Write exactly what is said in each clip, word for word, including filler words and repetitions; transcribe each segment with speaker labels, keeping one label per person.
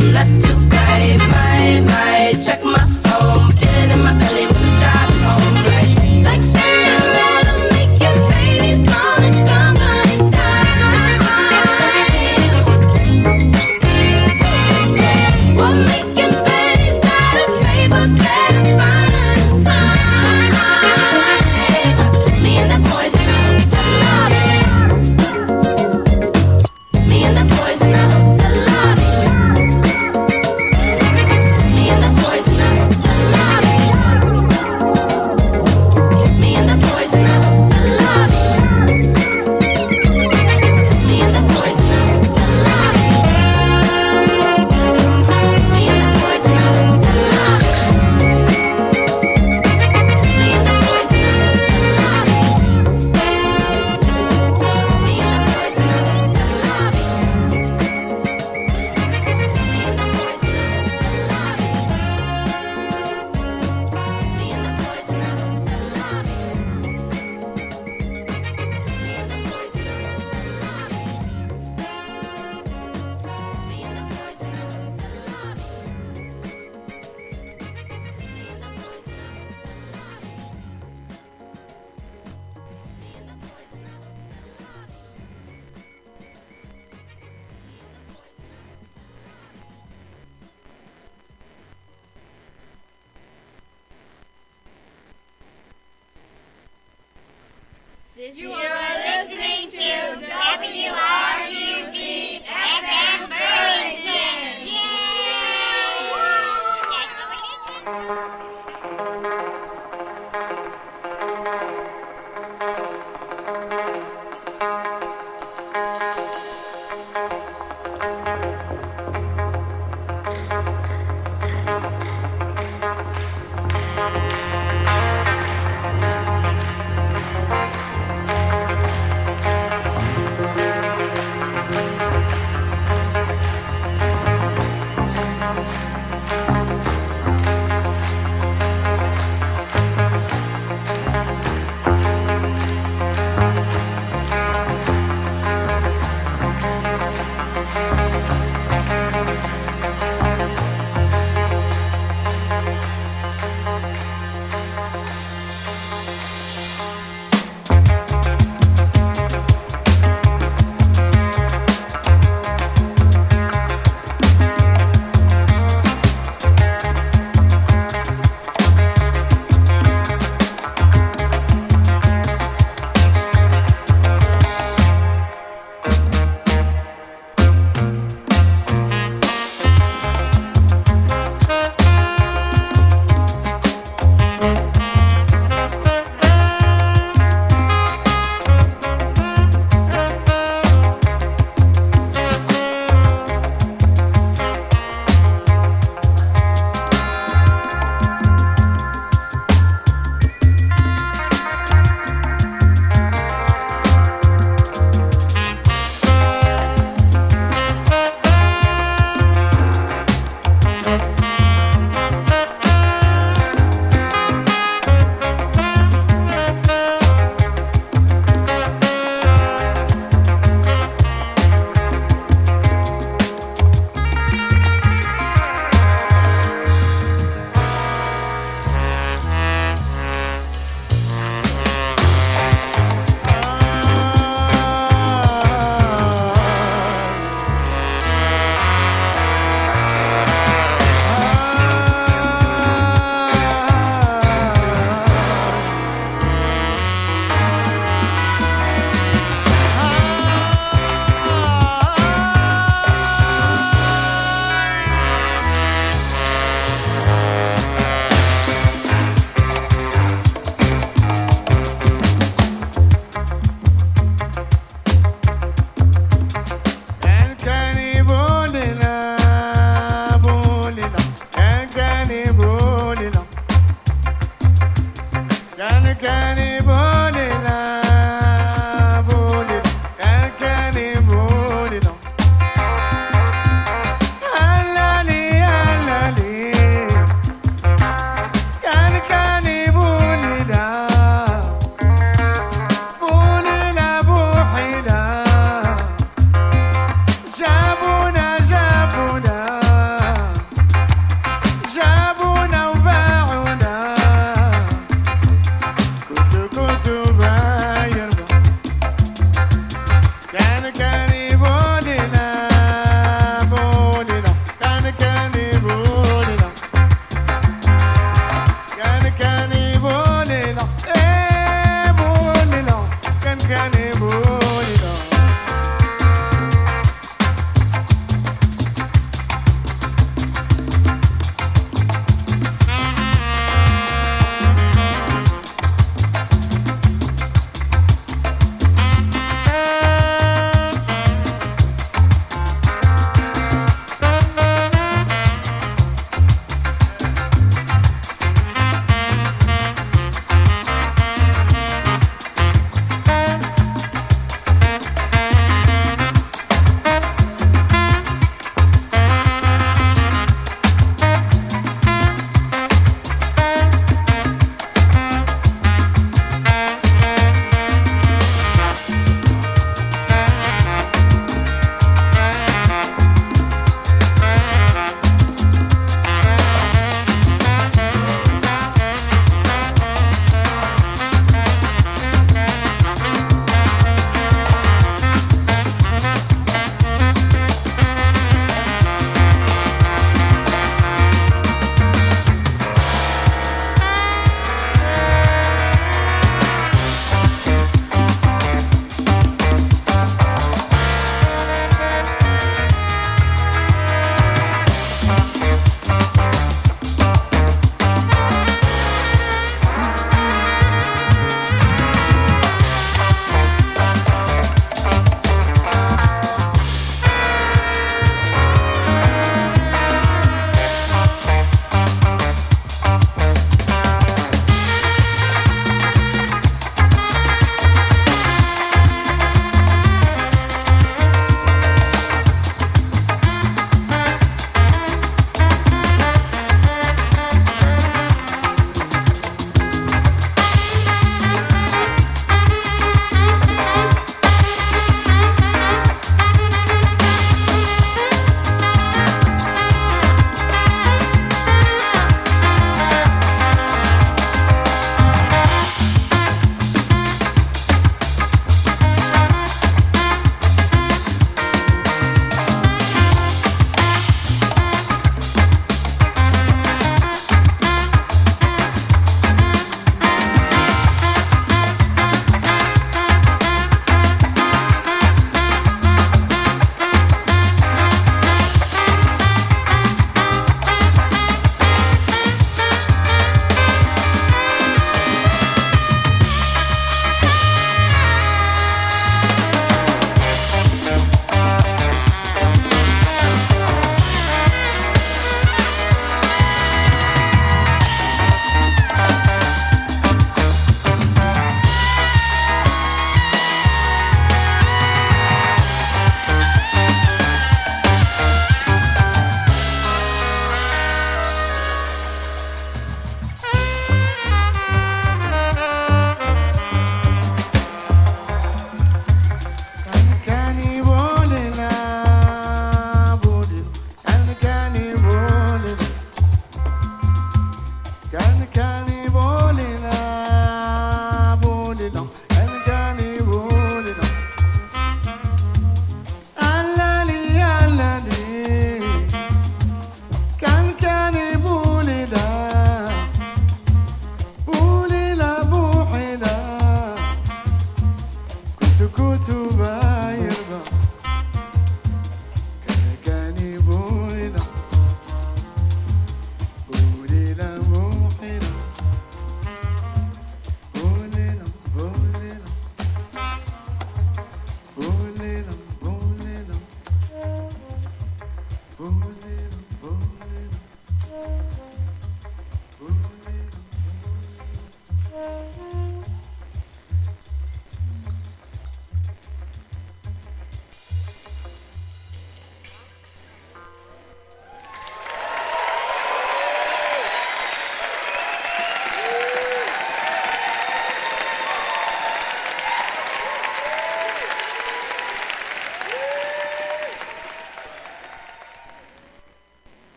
Speaker 1: You are listening to W R U B F M Burlington.
Speaker 2: Yeah.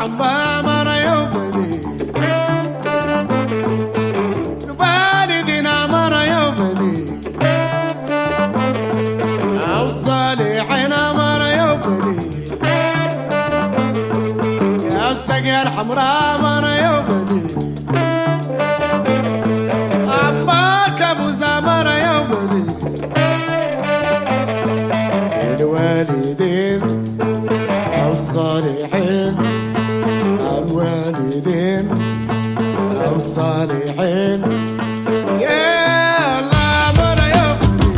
Speaker 2: عمام أنا يوبدي والدنا مرة يوبدي أو صالحين مرة يوبدي يا السقيا الحمراء مرة يوبدي عمك أبو زمرة يوبدي الوالدين أو الصالحين الوالدين أو الصالحين يا الله مرة يوبدي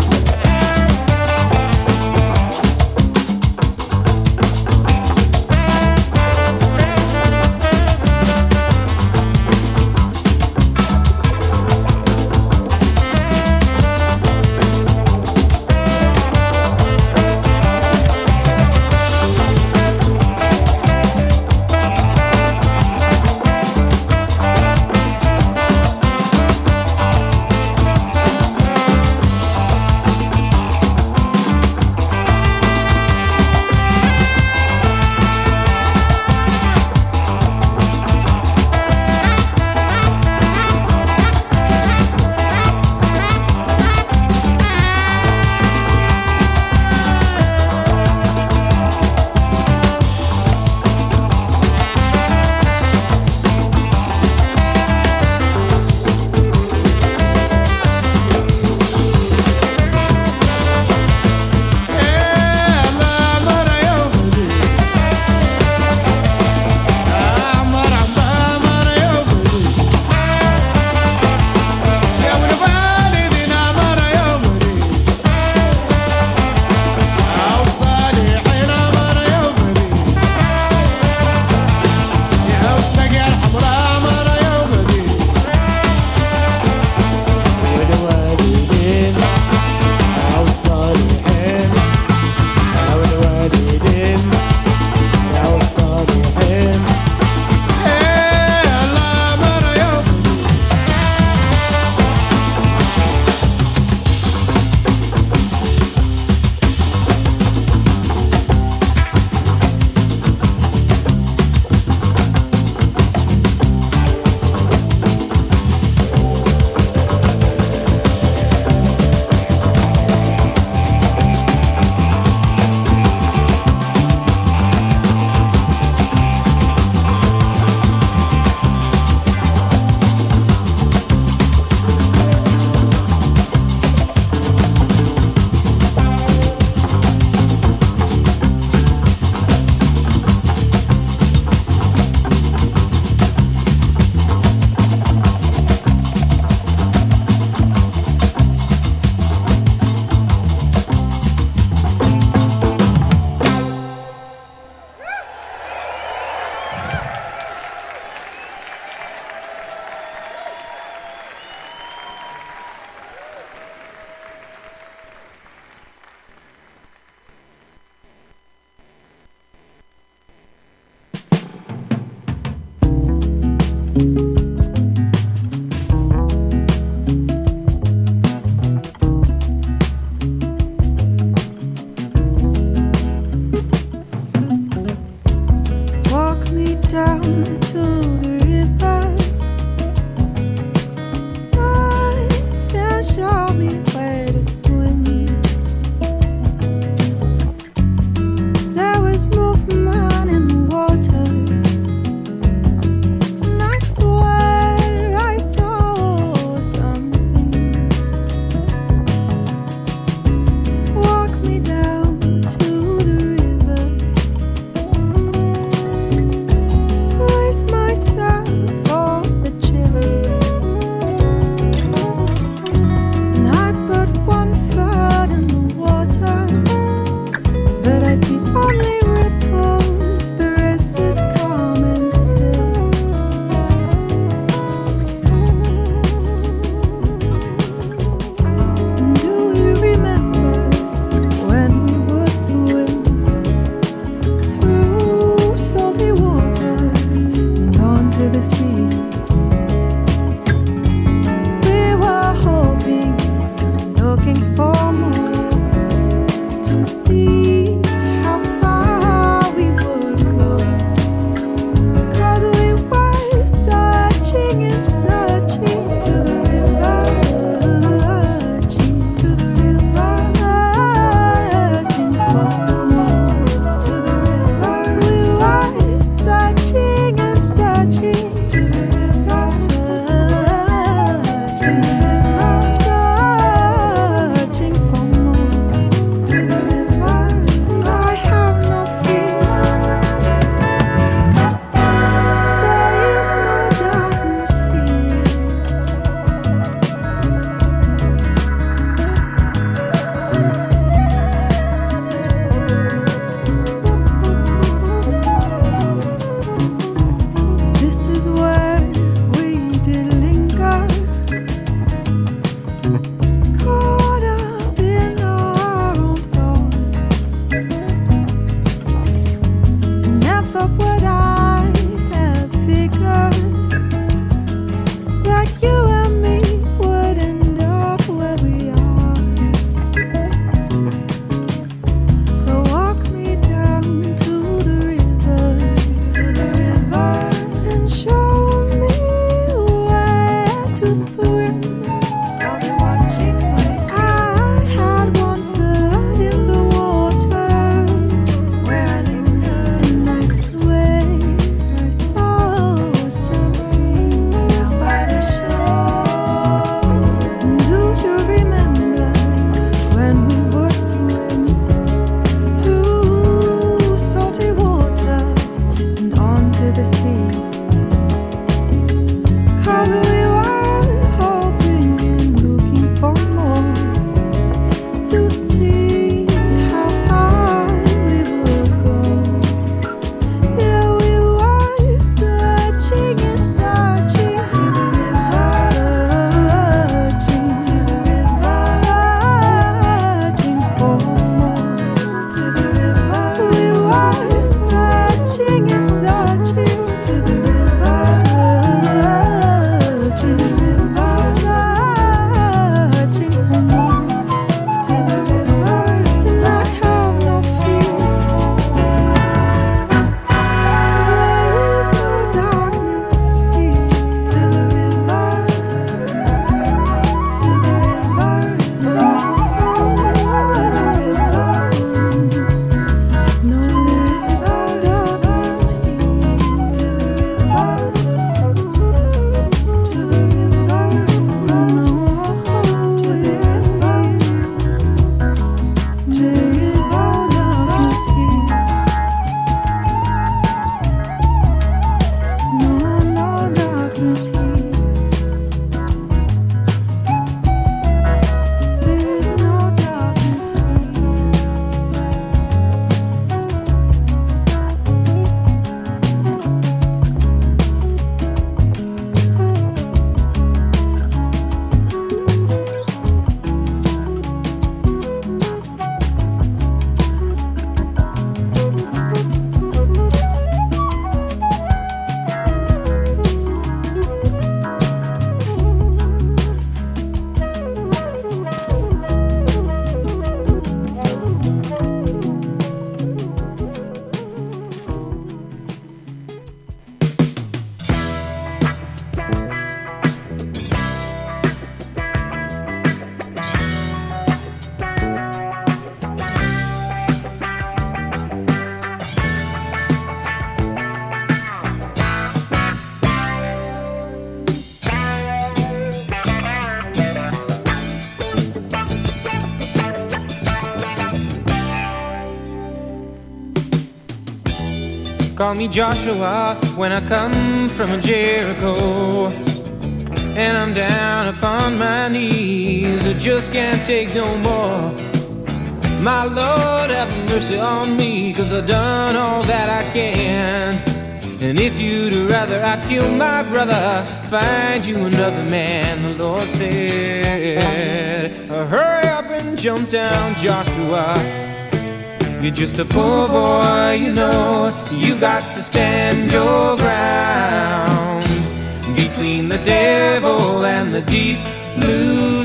Speaker 3: Call me Joshua when I come from Jericho, and I'm down upon my knees. I just can't take no more. My Lord, have mercy on me, 'cause I've done all that I can. And if you'd rather I kill my brother, find you another man, the Lord said. Hurry up and jump down, Joshua. You're just a poor boy, you know. You got to stand your ground between the devil and the deep blue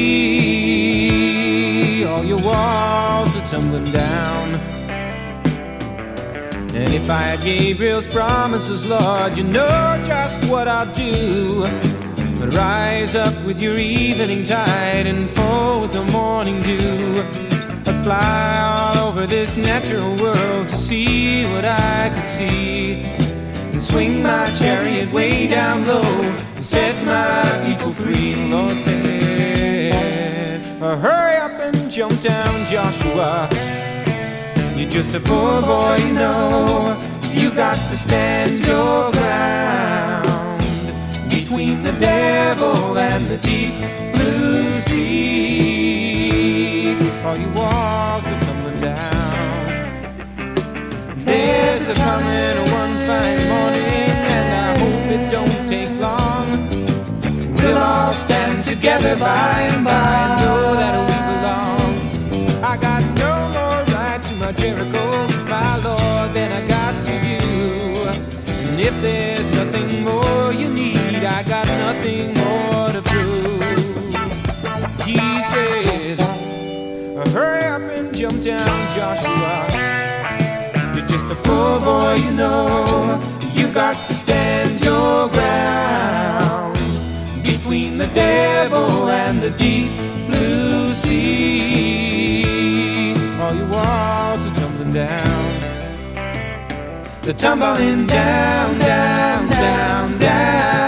Speaker 3: sea. All your walls are tumbling down. And if I had Gabriel's promises, Lord, you know just what I'll do. But rise up with your evening tide and fall with the morning dew. I'd fly all over this natural world to see what I could see, and swing my chariot way down low and set my people free. The Lord said, hurry up and jump down, Joshua. You're just a poor boy, you know. You got to stand your ground between the devil and the deep blue sea. All your walls are tumbling down. There's a coming one fine morning, and I hope it don't take long. We'll all stand together by and by and know that we belong. I got no more right to my Jericho, my Lord, than I got to you. And if there's nothing more you need, I got nothing more to prove. He said, hurry up and jump down, Joshua. You're just a poor boy, you know. You got to stand your ground between the devil and the deep blue sea. All your walls are tumbling down. They're tumbling down, down, down, down.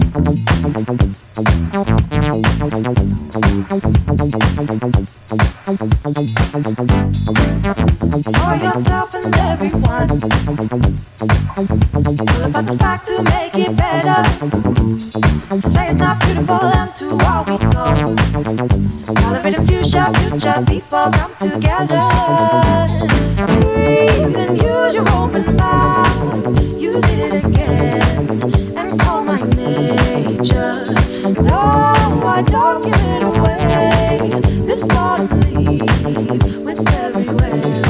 Speaker 4: For yourself and everyone. All about the fact to make it better. Say it's not beautiful and to all we know. Tolerate a future, future people come together. Breathe and use your open mouth. Use it again and call my nature. No, I don't give it away. This ought to leave with every way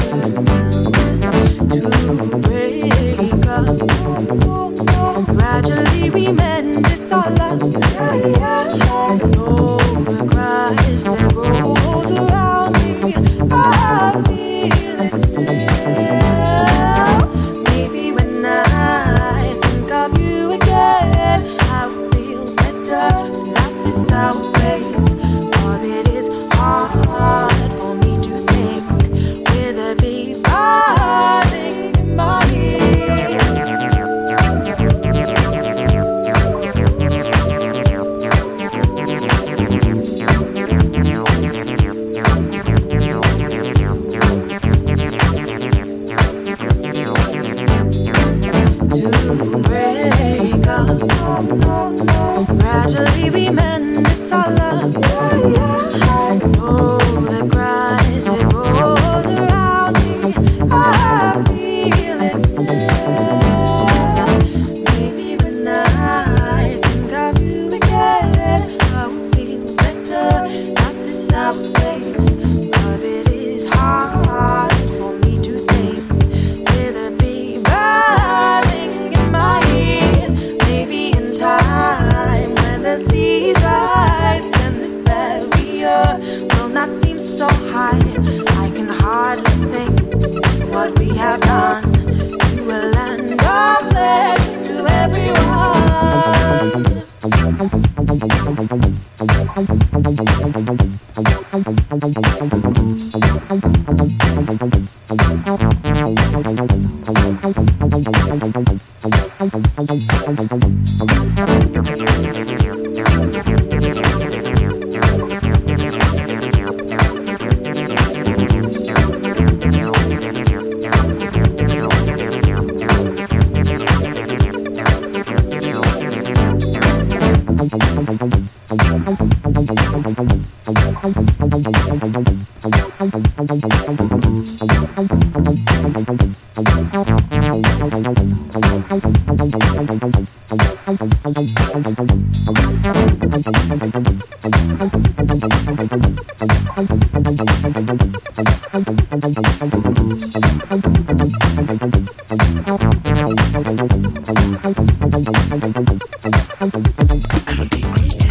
Speaker 4: to break up. Gradually we mend, it's all up. Oh, the cries that rolls around me, I feel it still. Maybe when I think of you again, I will feel better. Life is sideways, 'cause it is hard for me to think with a beat rising in my ear. To break up, gradually we mend, it's all up. Oh, the cries that rolls around me, I feel it still. Maybe when I think of you again, I will feel better. Not this outways, 'cause it is hard for me to think with a beat rising in my ear. Maybe in time when the seas rise and this barrier will not seem so high, I can hardly think what we have done to a land of legends to everyone.
Speaker 5: Melody.